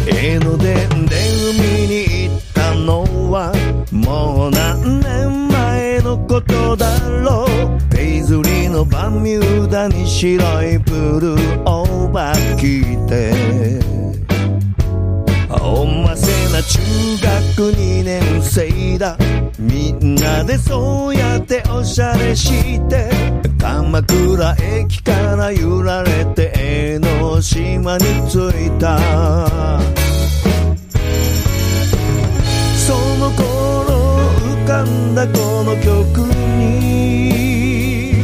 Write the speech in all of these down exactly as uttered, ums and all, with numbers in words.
江ノ電で海に行ったのはもう何年前のことだろう。ペイズリーのバミューダに白いプルオーバー着て、おませな中学にねん生だ。みんなでそうやっておしゃれして鎌倉駅から揺られて江ノ島に着いた。その頃浮かんだこの曲に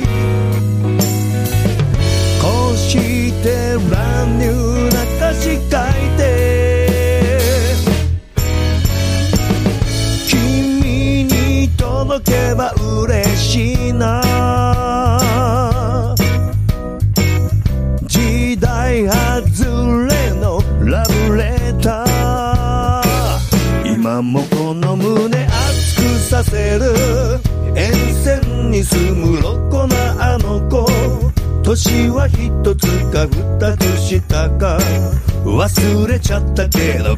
こうして乱入な歌詞書いて届けば嬉しいな。時代外れのラブレター、今もこの胸熱くさせる。沿線に住むロコなあの子、年は一つか二つ下か忘れちゃったけど